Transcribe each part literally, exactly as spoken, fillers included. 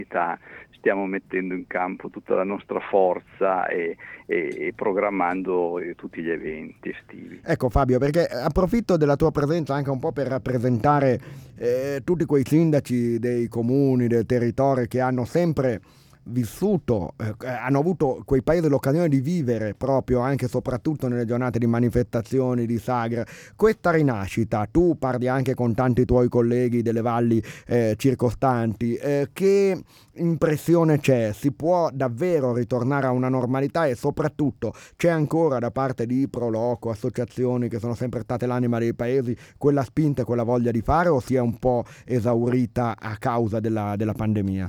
stiamo mettendo in campo tutta la nostra forza e, e, e programmando tutti gli eventi estivi. Ecco Fabio, perché approfitto della tua presenza anche un po' per rappresentare eh, tutti quei sindaci dei comuni, del territorio che hanno sempre vissuto, eh, hanno avuto quei paesi l'occasione di vivere proprio anche e soprattutto nelle giornate di manifestazioni, di sagre, questa rinascita. Tu parli anche con tanti tuoi colleghi delle valli eh, circostanti, eh, che impressione c'è? Si può davvero ritornare a una normalità e soprattutto c'è ancora da parte di Proloco, associazioni che sono sempre state l'anima dei paesi, quella spinta e quella voglia di fare, o si è un po' esaurita a causa della, della pandemia?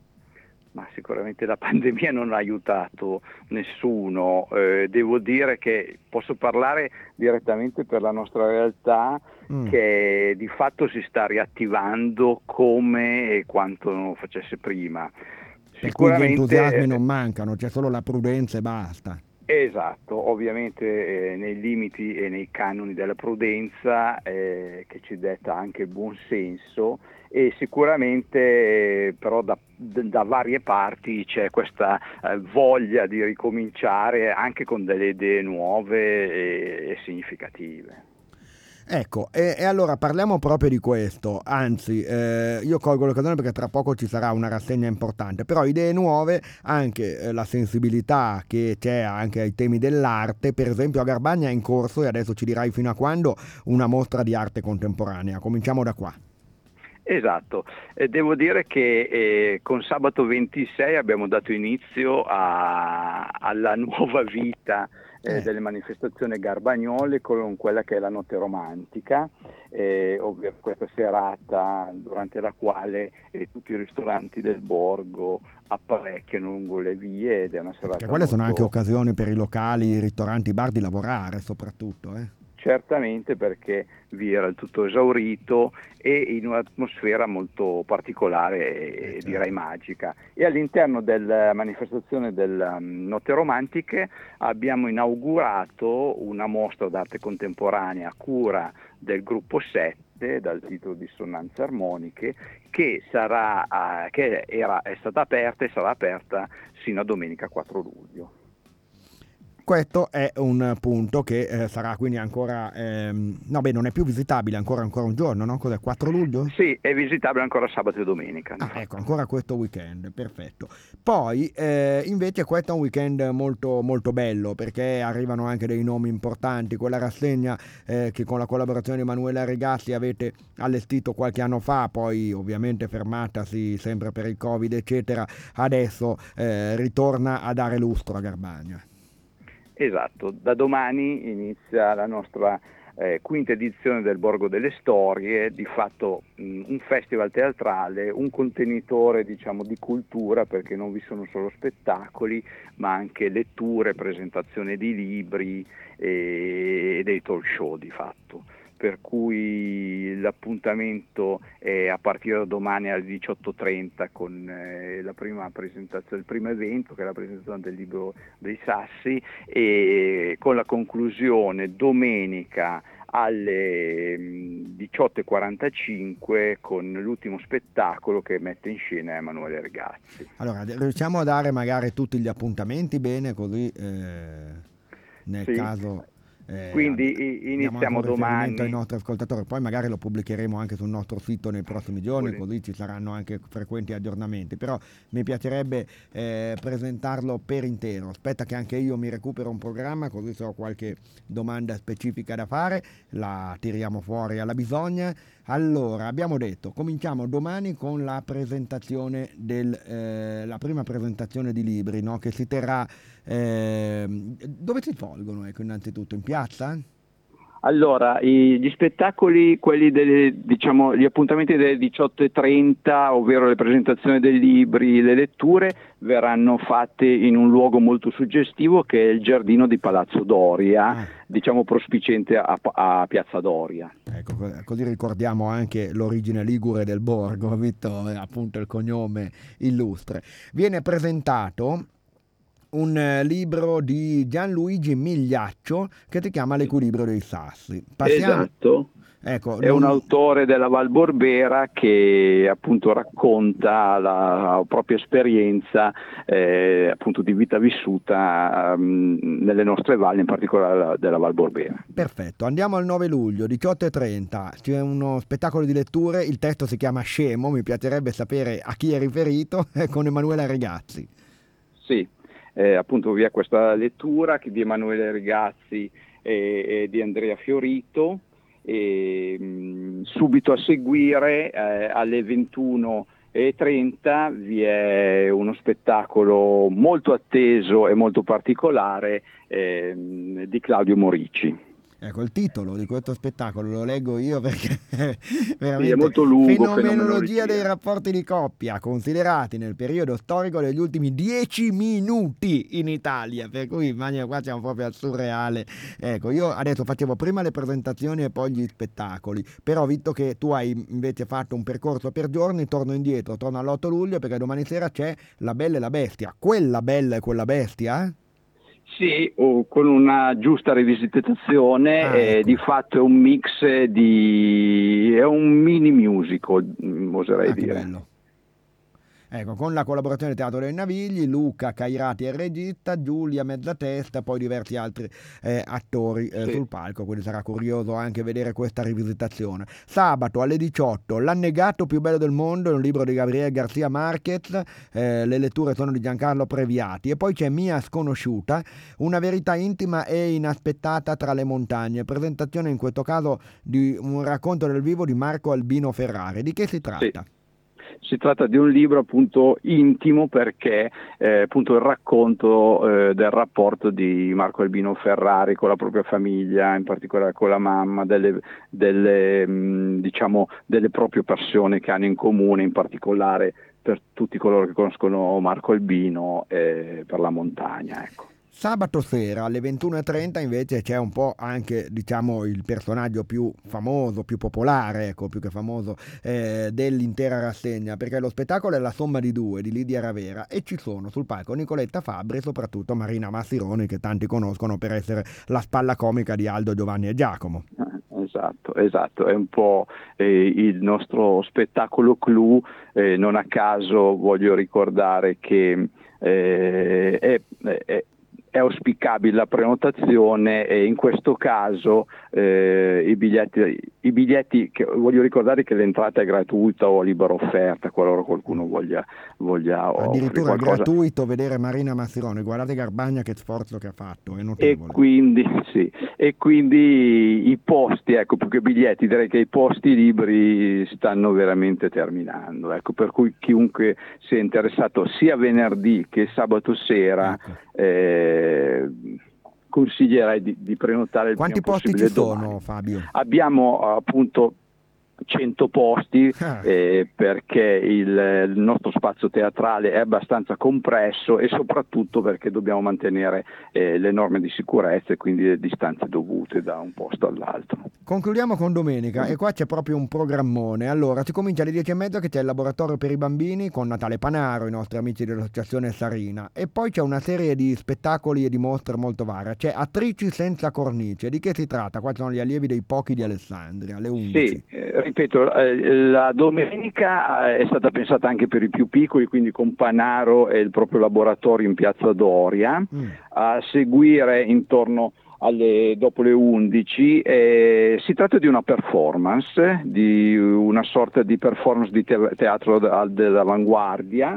Ma sicuramente la pandemia non ha aiutato nessuno, eh, devo dire che posso parlare direttamente per la nostra realtà mm. che di fatto si sta riattivando come e quanto non facesse prima. Per sicuramente, cui gli entusiasmi non mancano, c'è solo la prudenza e basta. Esatto, ovviamente eh, nei limiti e nei canoni della prudenza eh, che ci detta anche il buon senso, e sicuramente eh, però da, da varie parti c'è questa eh, voglia di ricominciare anche con delle idee nuove e, e significative. Ecco, e, e allora parliamo proprio di questo, anzi eh, io colgo l'occasione perché tra poco ci sarà una rassegna importante, però idee nuove, anche eh, la sensibilità che c'è anche ai temi dell'arte. Per esempio a Garbagna è in corso, e adesso ci dirai fino a quando, una mostra di arte contemporanea. Cominciamo da qua. Esatto, eh, devo dire che eh, con sabato ventisei abbiamo dato inizio a, alla nuova vita eh, eh. delle manifestazioni garbagnole con quella che è la notte romantica, eh, ovvero questa serata durante la quale eh, tutti i ristoranti del borgo apparecchiano lungo le vie, ed è una serata. Perché quelle molto... sono anche occasioni per i locali, i ristoranti, i bar di lavorare soprattutto, eh? Certamente, perché vi era il tutto esaurito e in un'atmosfera molto particolare e direi magica. E all'interno della manifestazione delle um, Notte Romantiche abbiamo inaugurato una mostra d'arte contemporanea a cura del gruppo sette dal titolo Dissonanze Armoniche, che sarà uh, che era, è stata aperta e sarà aperta sino a domenica quattro luglio. Questo è un punto che eh, sarà quindi ancora, ehm, no beh, non è più visitabile ancora ancora un giorno, no? Cos'è, quattro luglio? Sì, è visitabile ancora sabato e domenica. Ah, ecco, ancora questo weekend, perfetto. Poi eh, invece questo è un weekend molto molto bello, perché arrivano anche dei nomi importanti, quella rassegna eh, che con la collaborazione di Emanuela Regazzi avete allestito qualche anno fa, poi ovviamente fermatasi sempre per il Covid eccetera, adesso eh, ritorna a dare lustro a Garbagna. Esatto, da domani inizia la nostra eh, quinta edizione del Borgo delle Storie, di fatto mh, un festival teatrale, un contenitore diciamo di cultura, perché non vi sono solo spettacoli ma anche letture, presentazione di libri e, e dei talk show di fatto. Per cui l'appuntamento è a partire da domani alle diciotto e trenta con eh, la prima presentazione, il primo evento che è la presentazione del libro dei Sassi, e con la conclusione domenica alle diciotto e quarantacinque con l'ultimo spettacolo che mette in scena Emanuele Regazzi. Allora, riusciamo a dare magari tutti gli appuntamenti bene, così eh, nel sì. caso... Eh, Quindi iniziamo domani ai nostri ascoltatori, poi magari lo pubblicheremo anche sul nostro sito nei prossimi giorni, Buone. Così ci saranno anche frequenti aggiornamenti, però mi piacerebbe eh, presentarlo per intero. Aspetta che anche io mi recupero un programma, così se ho qualche domanda specifica da fare la tiriamo fuori alla bisogna. Allora, abbiamo detto, cominciamo domani con la presentazione del eh, la prima presentazione di libri, no? Che si terrà eh, dove si svolgono, ecco, innanzitutto in piazza? Allora, i, gli spettacoli, quelli delle, diciamo, gli appuntamenti delle diciotto e trenta, ovvero le presentazioni dei libri, le letture, verranno fatte in un luogo molto suggestivo che è il giardino di Palazzo Doria, ah. diciamo prospiciente a, a Piazza Doria. Ecco, così ricordiamo anche l'origine ligure del borgo, Vittorio, appunto il cognome illustre. Viene presentato un libro di Gianluigi Migliaccio che si chiama L'equilibrio dei sassi. Passiamo, esatto. Ecco, è non... un autore della Val Borbera che appunto racconta la propria esperienza eh, appunto di vita vissuta um, nelle nostre valli, in particolare della Val Borbera. Perfetto, andiamo al nove luglio, diciotto e trenta, c'è uno spettacolo di letture, il testo si chiama Scemo, mi piacerebbe sapere a chi è riferito, con Emanuela Regazzi. Sì, eh, appunto vi è questa lettura che di Emanuele Regazzi e, e di Andrea Fiorito. E, mh, subito a seguire eh, alle ventuno e trenta vi è uno spettacolo molto atteso e molto particolare eh, di Claudio Morici. Ecco, il titolo di questo spettacolo lo leggo io perché è veramente sì, è molto lungo, fenomenologia dei rapporti di coppia considerati nel periodo storico degli ultimi dieci minuti in Italia, per cui immagino qua siamo proprio al surreale. Ecco, io adesso facevo prima le presentazioni e poi gli spettacoli, però visto che tu hai invece fatto un percorso per giorni, torno indietro, torno all'otto luglio perché domani sera c'è La Bella e la Bestia. Quella bella e quella bestia? Sì, oh, con una giusta rivisitazione, ah, eh, ecco. di fatto è un mix di... è un mini musical, oserei ah, dire. Che bello. Ecco, con la collaborazione del Teatro dei Navigli, Luca Cairati è il regista, Giulia Mezzatesta e poi diversi altri eh, attori eh, Sì. sul palco, quindi sarà curioso anche vedere questa rivisitazione. Sabato alle diciotto, L'annegato più bello del mondo, è un libro di Gabriele Garcia Marquez, eh, le letture sono di Giancarlo Previati, e poi c'è Mia sconosciuta, una verità intima e inaspettata tra le montagne, presentazione in questo caso di un racconto del vivo di Marco Albino Ferrari. Di che si tratta? Sì. Si tratta di un libro appunto intimo perché eh, appunto il racconto eh, del rapporto di Marco Albino Ferrari con la propria famiglia, in particolare con la mamma, delle, delle, mh, diciamo, delle proprie persone che hanno in comune, in particolare per tutti coloro che conoscono Marco Albino eh, per la montagna, ecco. Sabato sera alle ventuno e trenta invece c'è un po' anche, diciamo, il personaggio più famoso, più popolare, ecco, più che famoso eh, dell'intera rassegna, perché lo spettacolo è La somma di due di Lidia Ravera e ci sono sul palco Nicoletta Fabbri e soprattutto Marina Massironi, che tanti conoscono per essere la spalla comica di Aldo, Giovanni e Giacomo. Esatto, esatto, è un po' eh, il nostro spettacolo clou, eh, non a caso voglio ricordare che eh, è, è È auspicabile la prenotazione e in questo caso eh, i biglietti, i biglietti che, voglio ricordare che l'entrata è gratuita o a libera offerta qualora qualcuno voglia, voglia addirittura gratuito vedere Marina Massironi, guardate Garbagna che sforzo che ha fatto, è notevole. E quindi, sì, e quindi i posti, ecco, più che biglietti, direi che i posti liberi stanno veramente terminando, ecco, per cui chiunque sia interessato sia venerdì che sabato sera, ecco. eh, consiglierei di, di prenotare il Quanti prima posti possibile ci domani. sono, Fabio? Abbiamo appunto cento posti eh, perché il, il nostro spazio teatrale è abbastanza compresso e soprattutto perché dobbiamo mantenere eh, le norme di sicurezza e quindi le distanze dovute da un posto all'altro. Concludiamo con domenica e qua c'è proprio un programmone. Allora, si comincia alle dieci e mezza che c'è il laboratorio per i bambini con Natale Panaro, i nostri amici dell'associazione Sarina, e poi c'è una serie di spettacoli e di mostre molto varie. C'è Attrici senza cornice. Di che si tratta? Qua sono gli allievi dei Pochi di Alessandria alle undici. Sì, eh, ripeto, eh, la domenica è stata pensata anche per i più piccoli, quindi con Panaro e il proprio laboratorio in Piazza Doria, mm. a seguire intorno alle, dopo le undici. Eh, si tratta di una performance, di una sorta di performance di te- teatro dell'avanguardia,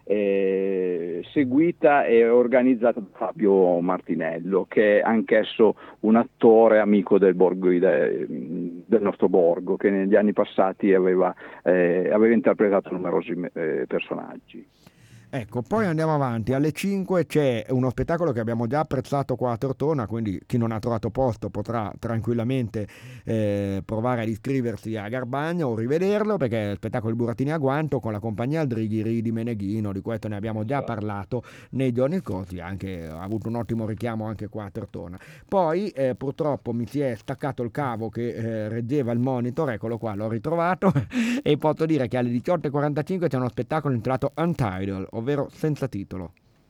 Eh, seguita e organizzata da Fabio Martinello, che è anch'esso un attore amico del, borgo, del nostro borgo, che negli anni passati aveva, eh, aveva interpretato numerosi eh, personaggi. Ecco, poi andiamo avanti, alle cinque c'è uno spettacolo che abbiamo già apprezzato qua a Tortona, quindi chi non ha trovato posto potrà tranquillamente eh, provare ad iscriversi a Garbagna o rivederlo, perché è il spettacolo di Burattini a Guanto con la compagnia Aldrighiri di Meneghino, di questo ne abbiamo già parlato nei giorni scorsi, anche, ha avuto un ottimo richiamo anche qua a Tortona. Poi eh, purtroppo mi si è staccato il cavo che eh, reggeva il monitor, eccolo qua, l'ho ritrovato e posso dire che alle diciotto e quarantacinque c'è uno spettacolo intitolato Untitled, ovvero senza titolo.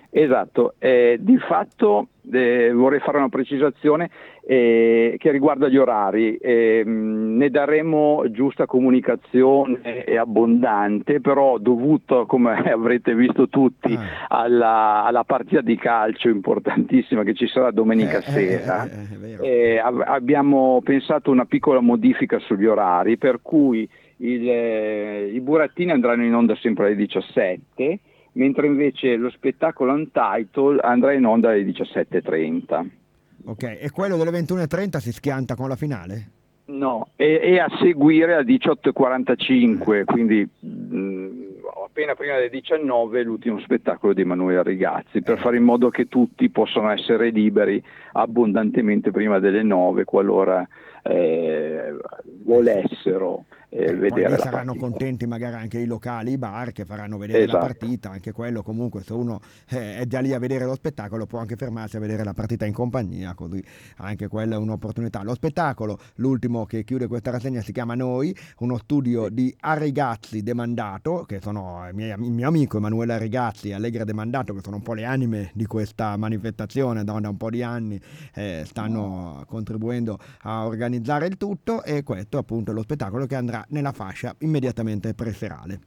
Esatto, eh, di fatto eh, vorrei fare una precisazione eh, che riguarda gli orari. Eh, ne daremo giusta comunicazione e abbondante, però dovuto, come avrete visto tutti, Ah. alla, alla partita di calcio importantissima che ci sarà domenica Eh, eh, sera, eh, eh, è vero. eh, ab- abbiamo pensato una piccola modifica sugli orari, per cui il, eh, i burattini andranno in onda sempre alle diciassette, mentre invece lo spettacolo Untitled andrà in onda alle diciassette e trenta. Ok, e quello delle ventuno e trenta si schianta con la finale? No, e, e a seguire alle diciotto e quarantacinque, quindi mh, appena prima delle diciannove, l'ultimo spettacolo di Emanuele Rigazzi, per fare in modo che tutti possano essere liberi abbondantemente prima delle nove, qualora eh, volessero eh, Eh, poi vedere lì la saranno partita. contenti magari anche i locali, i bar che faranno vedere la Esatto. partita, anche quello comunque se uno eh, è già lì a vedere lo spettacolo può anche fermarsi a vedere la partita in compagnia, così anche quella è un'opportunità. Lo spettacolo, l'ultimo che chiude questa rassegna, si chiama Noi, uno studio di Arrigazzi Demandato, che sono i miei- il mio amico Emanuele Arrigazzi e Allegra Demandato, che sono un po' le anime di questa manifestazione da, da un po' di anni, eh, stanno contribuendo a organizzare il tutto, e questo appunto è lo spettacolo che andrà nella fascia immediatamente preserale.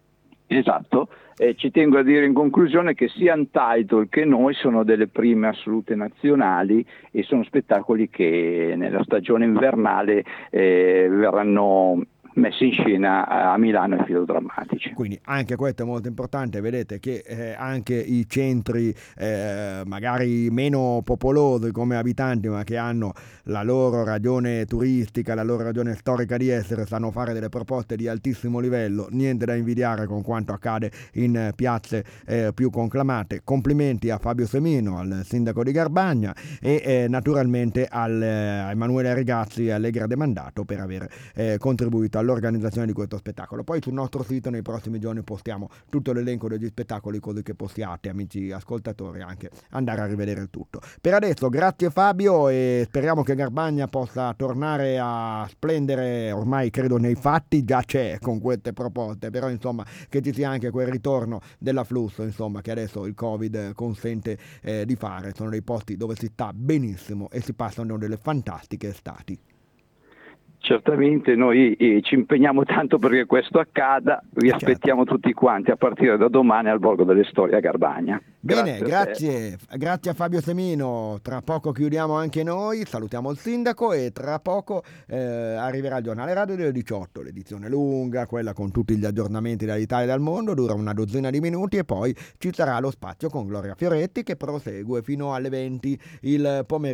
Esatto, eh, ci tengo a dire in conclusione che sia Untitled che Noi sono delle prime assolute nazionali e sono spettacoli che nella stagione invernale eh, verranno messi in scena a Milano ai Filodrammatici. Quindi anche questo è molto importante, vedete che eh, anche i centri eh, magari meno popolosi come abitanti, ma che hanno la loro ragione turistica, la loro ragione storica di essere, sanno fare delle proposte di altissimo livello, niente da invidiare con quanto accade in piazze eh, più conclamate. Complimenti a Fabio Semino, al sindaco di Garbagna, e eh, naturalmente al, eh, a Emanuele Rigazzi e Allegra Demandato per aver eh, contribuito all'organizzazione di questo spettacolo. Poi sul nostro sito nei prossimi giorni postiamo tutto l'elenco degli spettacoli, così che possiate, amici ascoltatori, anche andare a rivedere il tutto. Per adesso grazie Fabio, e speriamo che Garbagna possa tornare a splendere. Ormai credo nei fatti già c'è con queste proposte, però insomma che ci sia anche quel ritorno dell'afflusso, insomma, che adesso il Covid consente eh, di fare. Sono dei posti dove si sta benissimo e si passano delle fantastiche estati. Certamente noi eh, ci impegniamo tanto perché questo accada, vi Certo. aspettiamo tutti quanti a partire da domani al Borgo delle Storie a Garbagna. Bene, Grazie. grazie, grazie a Fabio Semino. Tra poco chiudiamo anche noi, salutiamo il sindaco, e tra poco eh, arriverà il giornale radio delle diciotto, l'edizione lunga, quella con tutti gli aggiornamenti dall'Italia e dal mondo, dura una dozzina di minuti, e poi ci sarà lo spazio con Gloria Fioretti che prosegue fino alle venti il pomeriggio.